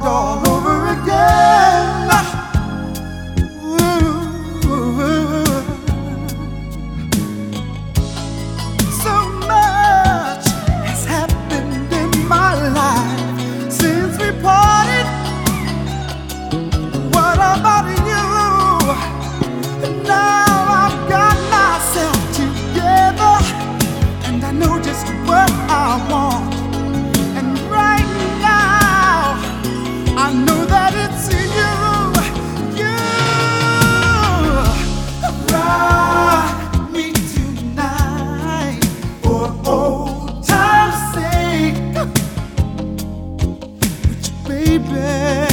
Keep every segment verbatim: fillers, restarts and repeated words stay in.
all over again. Ooh. So much has happened in my life since we parted. What about you? Now I've got myself together, and I know just what I want. And right now, I know that it's you. You rock me tonight for old time's sake, with you, baby.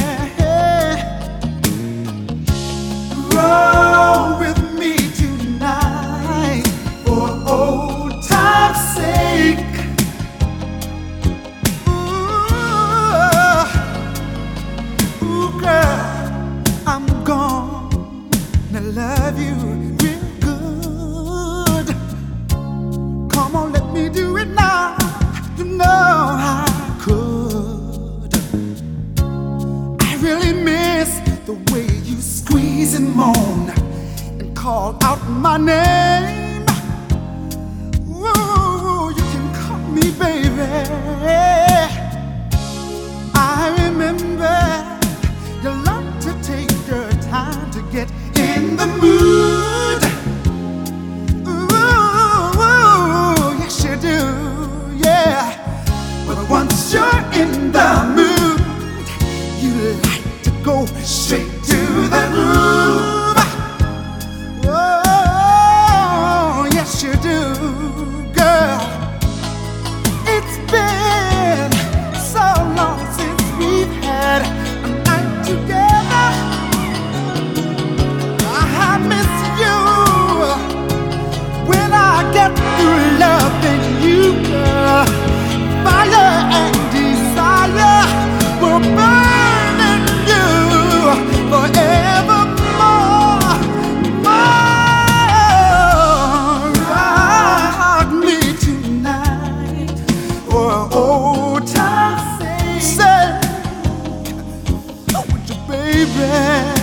Roll with me tonight for old time's sake. Ooh, ooh, girl, I'm gonna love you real good. Come on, let me do it now. You know I could. I really miss the way you squeeze and moan and call out my name. Ooh, you can call me baby. I remember you love to take your time to get in the mood. Ooh, yes you do, yeah. But once you're in the mood, you like to go straight to the groove. Oh, yes you do, girl. It's been so long since we've had a night together. I miss you when I get through loving you, girl. Fire and desire will burn in you forevermore. More. Rock me tonight for old time's sake. Say, would you, baby?